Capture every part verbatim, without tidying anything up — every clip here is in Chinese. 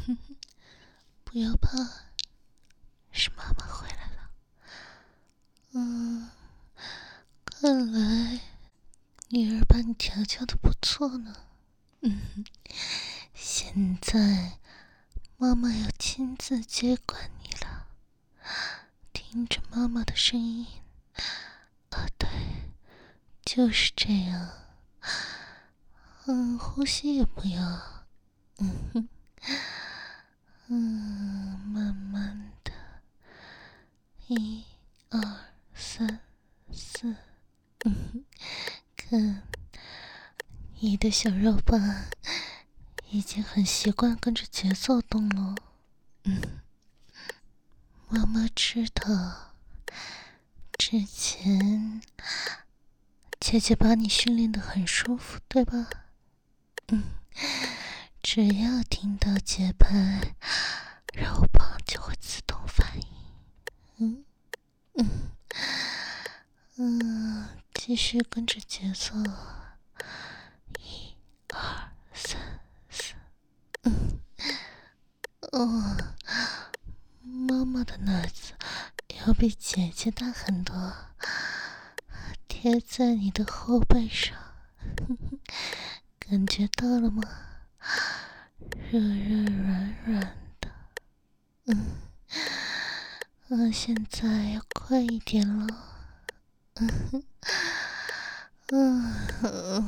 不要怕，是妈妈回来了。嗯，看来女儿把你调教的不错呢。嗯，现在妈妈要亲自接管你了，听着妈妈的声音。啊，对，就是这样。嗯，呼吸也不要。嗯哼，嗯，慢慢的，一、二、三、四。嗯哼，看，你的小肉棒已经很习惯跟着节奏动了。嗯，妈妈知道，之前姐姐把你训练得很舒服，对吧？嗯，只要听到节拍，肉棒就会自动反应。嗯嗯嗯，继续跟着节奏，一、二、三、四。嗯，哦，妈妈的奶子要比姐姐大很多，贴在你的后背上，感觉到了吗？热热软软的。嗯，嗯，现在要快一点了。嗯嗯嗯，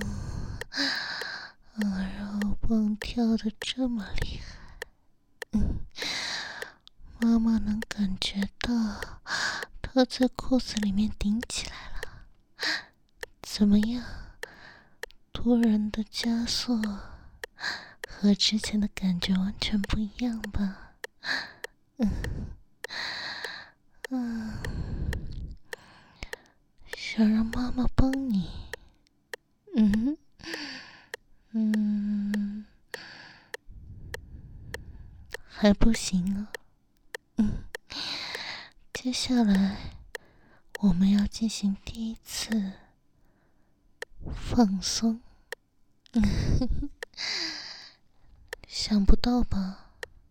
嗯，肉棒跳得这么厉害。嗯，妈妈能感觉到它在裤子里面顶起来了。怎么样？突然的加速，和之前的感觉完全不一样吧？嗯嗯，想让妈妈帮你？嗯嗯，还不行啊。嗯，接下来我们要进行第一次放松。嗯，想不到吧？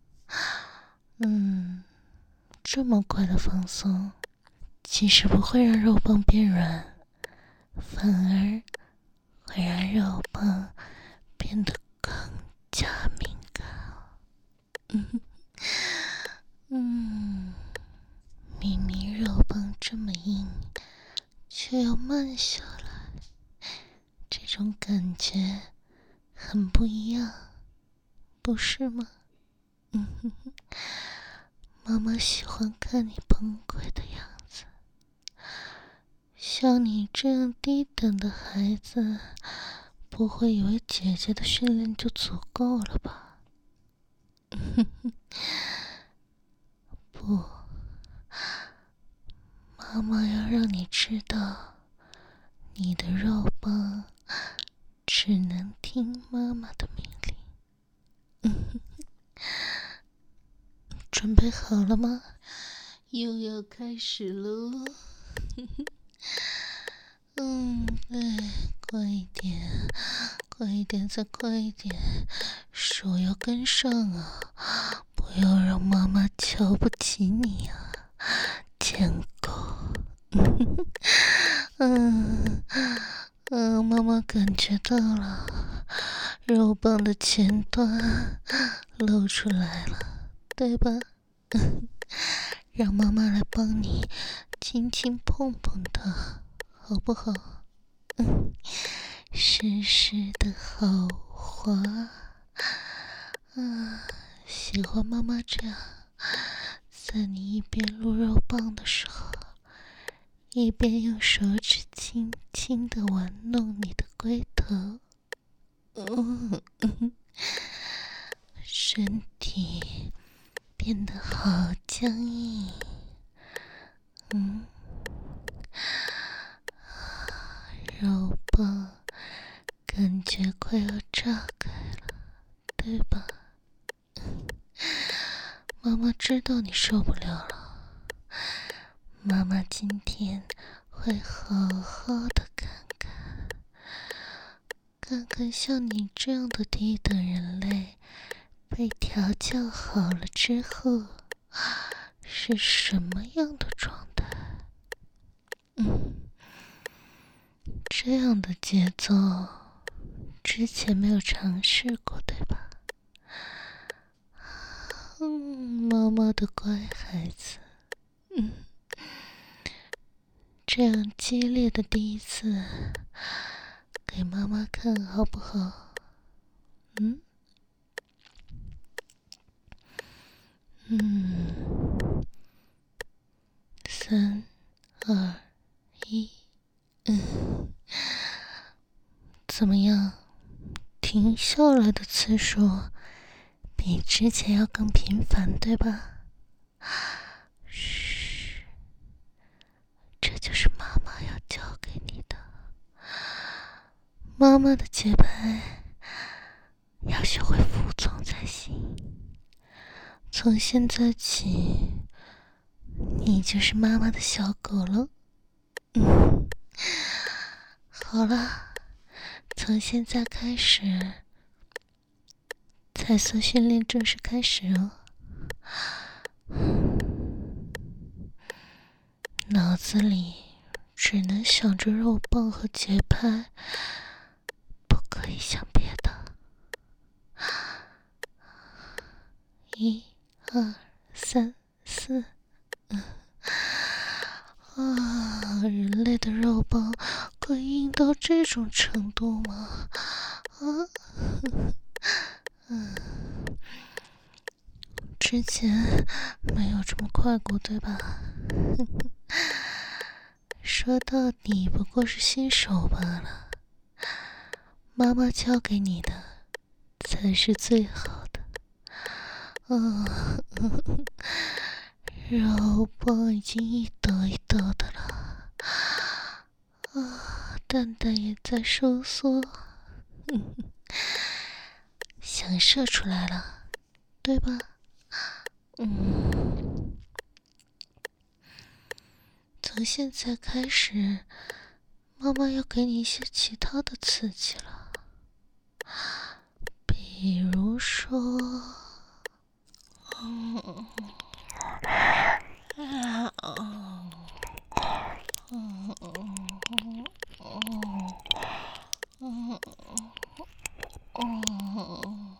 嗯，这么快的放松，其实不会让肉棒变软，反而会让肉棒变得更加敏感。嗯嗯，明明肉棒这么硬，却要慢下来，这种感觉很不一样，不是吗？嗯哼哼，妈妈喜欢看你崩溃的样子。像你这样低等的孩子，不会以为姐姐的训练就足够了吧？嗯哼哼，不，妈妈要让你知道，你的肉棒只能听妈妈的命令。嗯哼，准备好了吗？又要开始喽。嗯，对，快一点，快一点，再快一点，手要跟上啊！不要让妈妈瞧不起你啊，贱狗！嗯嗯，妈妈感觉到了，肉棒的前端露出来了，对吧？让妈妈来帮你轻轻碰碰它，好不好？嗯，湿湿的好滑。啊，喜欢妈妈这样，在你一边撸肉棒的时候，一边用手指轻轻地玩弄你的龟头。嗯嗯，身体变得好僵硬。嗯，肉棒感觉快要炸开了，对吧？妈妈知道你受不了了，妈妈今天会好好的看看，看看像你这样的低等人类被调教好了之后是什么样的状态？嗯，这样的节奏之前没有尝试过，对吧？嗯，妈妈的乖孩子。嗯，这样激烈的第一次给妈妈看好不好？嗯嗯，三二一，嗯，怎么样？停下来的次数比之前要更频繁，对吧？嘘，这就是妈妈要教给你的。妈妈的节拍要学会服从才行。从现在起，你就是妈妈的小狗了。嗯，好了，从现在开始，彩色训练正式开始哦。脑子里只能想着肉棒和节拍，不可以想别的。一、二、三、四，嗯，啊，人类的肉棒可以硬到这种程度吗？啊，嗯，之前没有这么快过，对吧？说到底不过是新手罢了，妈妈教给你的才是最好的。嗯，肉棒已经一抖一抖的了，啊，蛋蛋也在收缩，嗯，想射出来了，对吧？嗯，从现在开始，妈妈要给你一些其他的刺激了，比如说，嗯，嗯，嗯，嗯，嗯，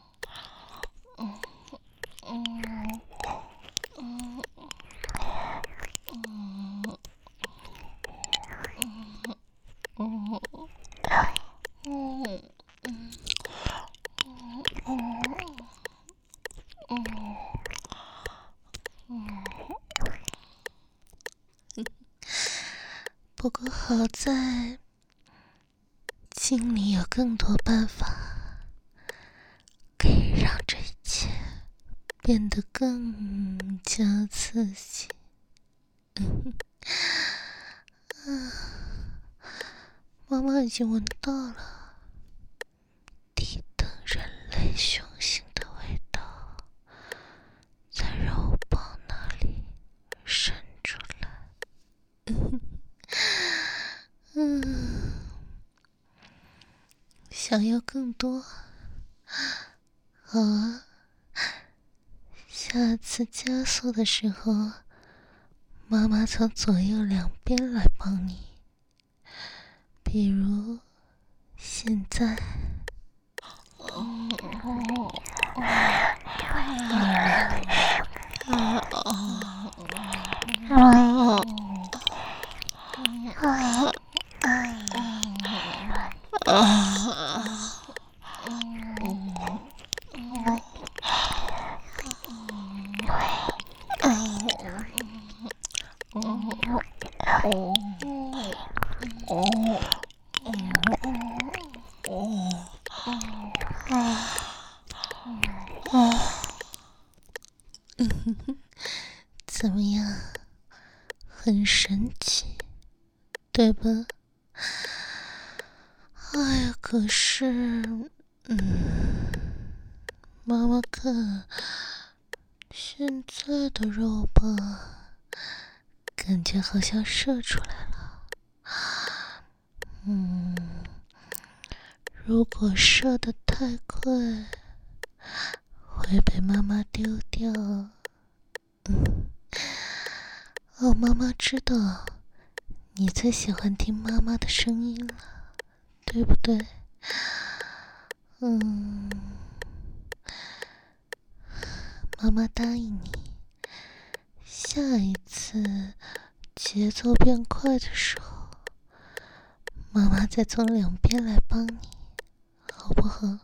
不过好在心里有更多办法，可以让这一切变得更加刺激。嗯，啊，妈妈已经闻到了低等人类雄性的味道，在肉棒那里渗出来。嗯，嗯，想要更多？好啊，下次加速的时候，妈妈从左右两边来帮你。比如现在，嗯，怎么样？很神奇，对吧？哎呀，可是，嗯，妈妈看现在的肉棒，感觉好像射出来了。嗯，如果射得太快，会会被妈妈丢掉。嗯，哦，妈妈知道你最喜欢听妈妈的声音了，对不对？嗯，妈妈答应你，下一次节奏变快的时候，妈妈再从两边来帮你，好不好？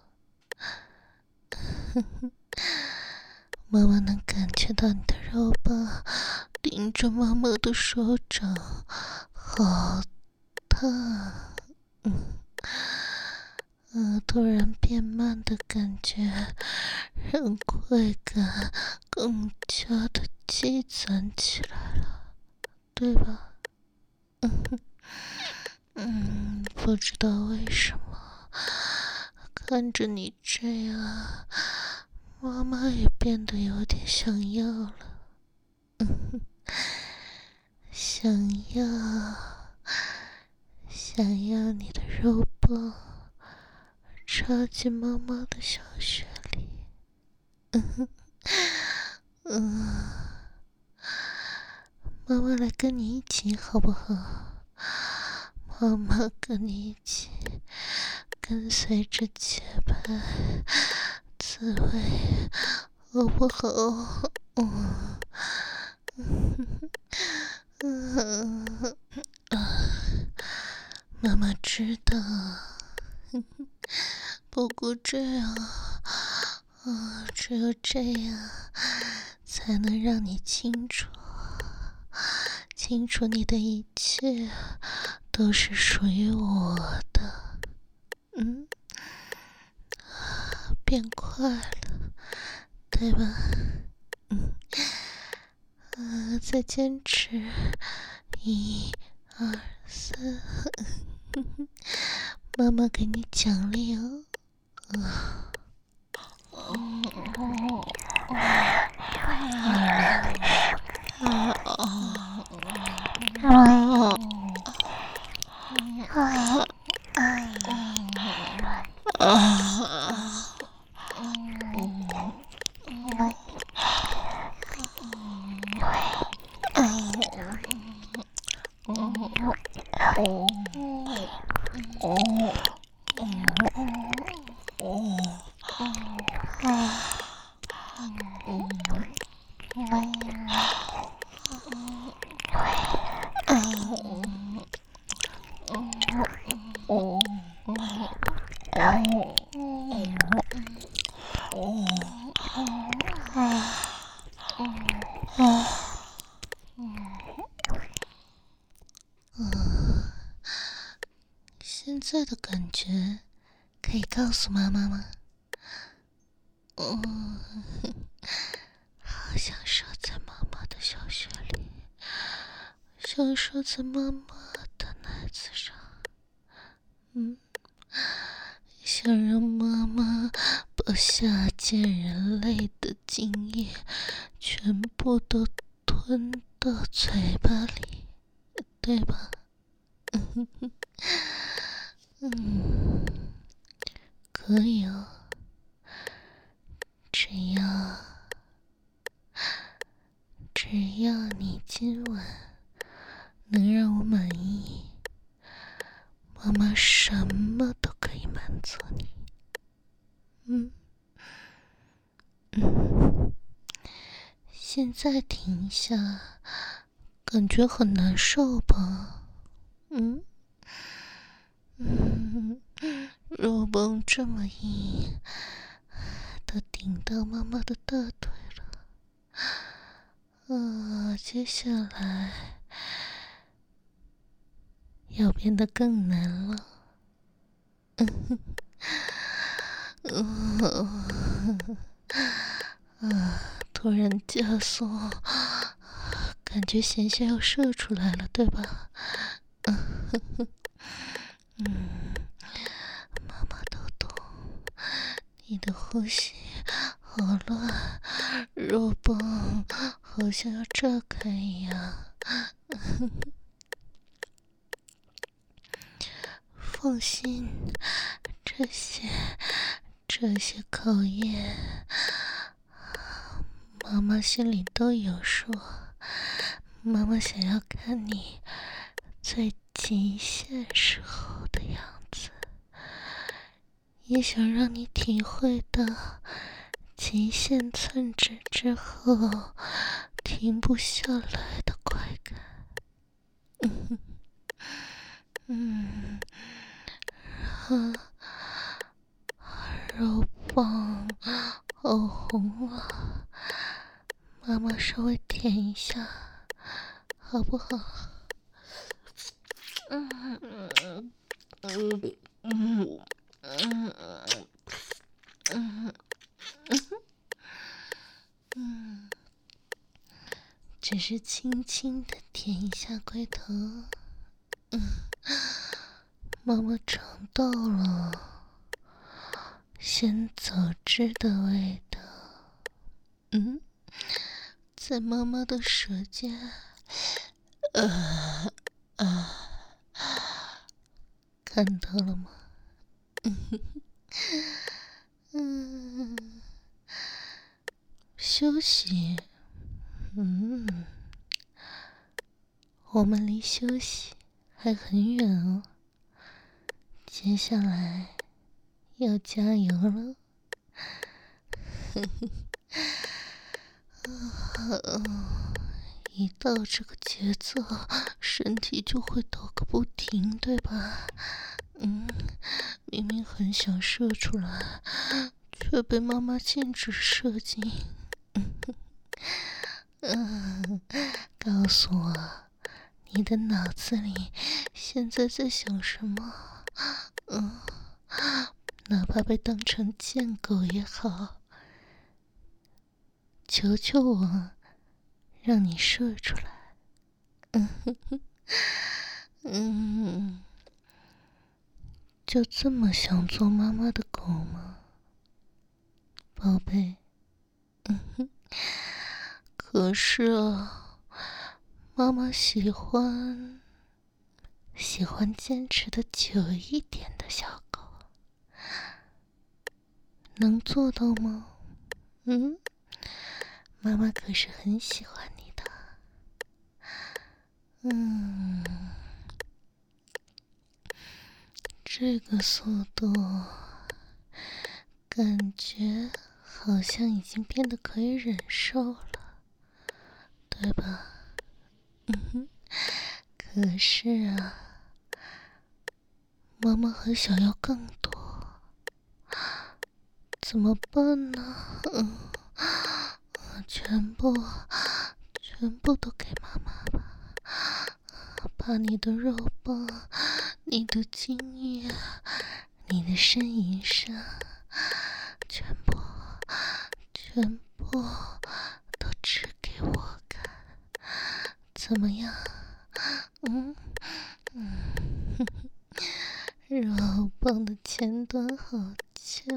妈妈能感觉到你的肉棒顶着妈妈的手掌，好烫。嗯，呃，突然变慢的感觉，让快感更加的积攒起来了，对吧？嗯嗯，不知道为什么，看着你这样，妈妈也变得有点想要了。嗯，想要，想要你的肉棒插进妈妈的小穴里。嗯嗯，妈妈来跟你一起好不好？妈妈跟你一起，跟随着节拍，滋味好不好？嗯嗯，妈妈知道，不过这样，啊，只有这样，才能让你清楚，清楚你的一切都是属于我的。嗯，变快了，对吧？嗯，啊，再坚持，一、二、三，妈妈给你奖励哦。啊，嗯嗯现在的感觉可以告诉妈妈吗？嗯，好享受在妈妈的小穴里，享受在妈妈的奶子上。嗯，想让妈妈把下贱人类的精液全部都吞到嘴巴里，对吧？嗯嗯，可以哦，只要只要你今晚能让我满意，妈妈什么都可以满足你。嗯嗯，现在停下，感觉很难受吧？嗯嗯，肉棒这么硬，都顶到妈妈的大腿了。啊，接下来要变得更难了。嗯嗯啊，突然加速，感觉咸咸要射出来了，对吧？嗯嗯，妈妈都懂，你的呼吸好乱，肉棒好像要炸开一样。放心，这些这些考验妈妈心里都有数。妈妈想要看你最极限时候的样子，也想让你体会到极限寸止之后停不下来的快感。嗯嗯，啊，肉棒好红啊，妈妈稍微舔一下好不好？嗯嗯嗯嗯嗯嗯嗯，只是轻轻的舔一下龟头。嗯，妈妈尝到了鲜走汁的味道。嗯，在妈妈的舌尖，呃啊，看到了吗？嗯，休息。嗯，我们离休息还很远哦。接下来要加油了。一到这个节奏，身体就会抖个不停，对吧？嗯，明明很想射出来，却被妈妈禁止射精。嗯，告诉我，你的脑子里现在在想什么？嗯，哪怕被当成贱狗也好，求求我，让你射出来。嗯哼哼，嗯，就这么想做妈妈的狗吗，宝贝？嗯哼，可是啊，妈妈喜欢喜欢坚持的久一点的小狗，能做到吗？嗯，妈妈可是很喜欢你的。嗯，这个速度，感觉好像已经变得可以忍受了，对吧？嗯哼，可是啊，妈妈还想要更多，怎么办呢？嗯，全部，全部都给妈妈吧，把你的肉棒、你的精液、你的呻吟声，全部，全部都指给我看，怎么样？嗯嗯，肉棒的前端好翘，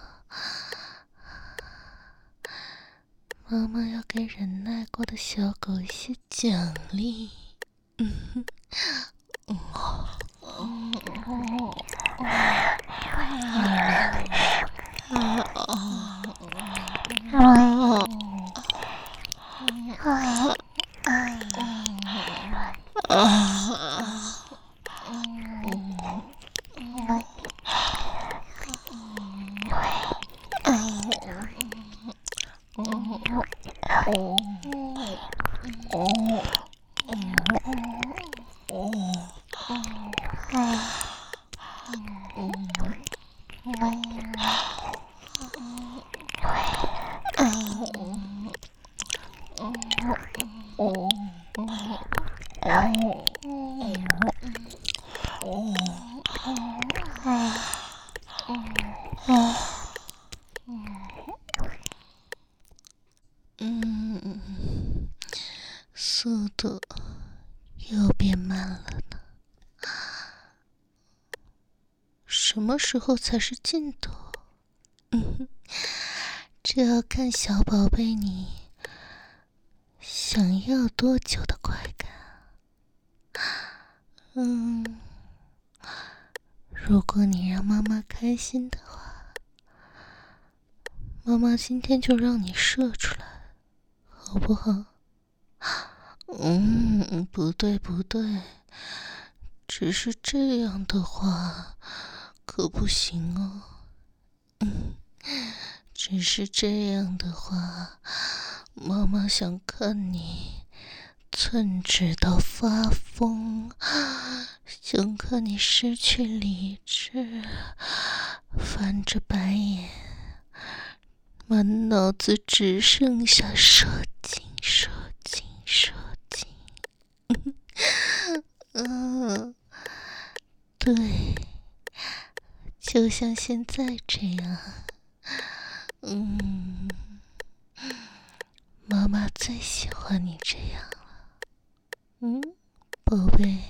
妈妈要给忍耐过的小狗一些奖励。嗯哼，嗯嗯嗯嗯，速度又变慢了呢。什么时候才是尽头？嗯，这要看小宝贝你想要多久的快感。嗯，如果你让妈妈开心的话，妈妈今天就让你射出来。 好不好？嗯，不对不对，只是这样的话可不行哦。嗯，只是这样的话，妈妈想看你寸指到发疯，想看你失去理智，翻着白眼，满脑子只剩下射精射精射精。嗯，对，就像现在这样。嗯，妈妈最喜欢你这样了。嗯，宝贝。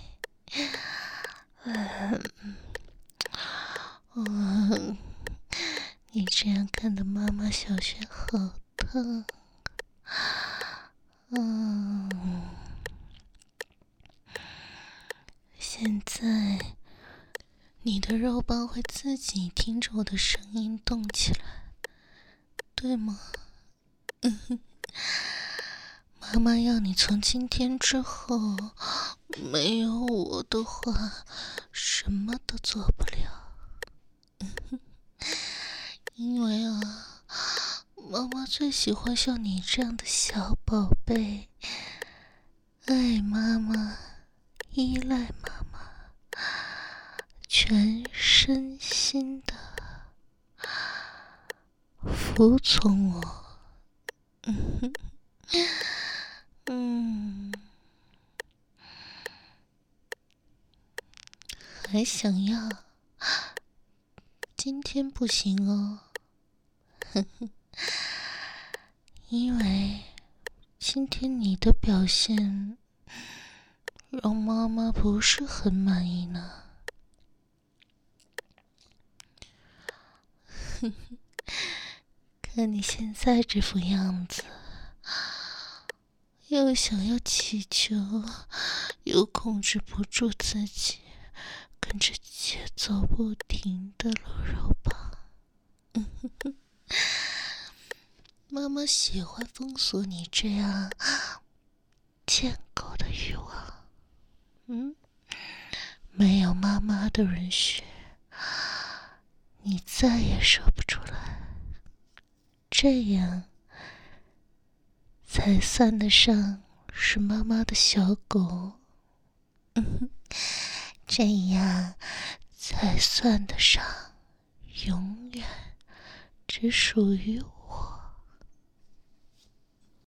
嗯，嗯，你这样看的妈妈小穴好疼。嗯，现在你的肉棒会自己听着我的声音动起来，对吗？嗯，妈妈要你从今天之后，没有我的话，什么都做不了。嗯，因为啊，妈妈最喜欢像你这样的小宝贝，爱妈妈，依赖妈妈，全身心的服从我。嗯嗯，还想要？今天不行哦。呵呵，因为今天你的表现让妈妈不是很满意呢。哼哼，看你现在这副样子，又想要祈求，又控制不住自己，跟着节奏不停的搂肉棒。嗯哼哼，妈妈喜欢封锁你这样贱狗的欲望。嗯，没有妈妈的允许，你再也说不出来，这样才算得上是妈妈的小狗。嗯，这样才算得上永远只属于我。